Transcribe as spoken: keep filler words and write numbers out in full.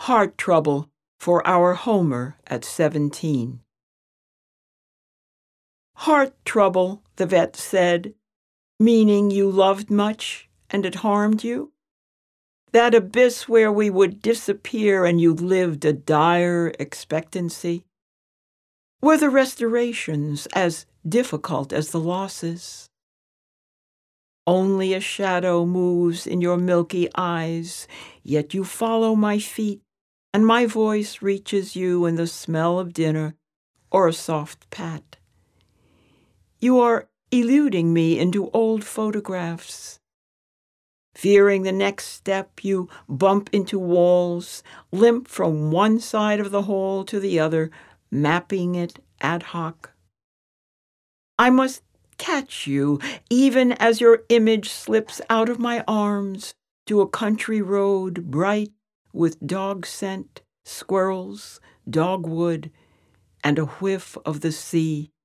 Heart trouble for our Homer at seventeen. Heart trouble, the vet said, meaning you loved much and it harmed you? That abyss where we would disappear and you lived a dire expectancy? Were the restorations as difficult as the losses? Only a shadow moves in your milky eyes, yet you follow my feet, and my voice reaches you in the smell of dinner or a soft pat. You are eluding me into old photographs. Fearing the next step, you bump into walls, limp from one side of the hall to the other, mapping it ad hoc. I must catch you, even as your image slips out of my arms to a country road bright with dog scent, squirrels, dogwood, and a whiff of the sea.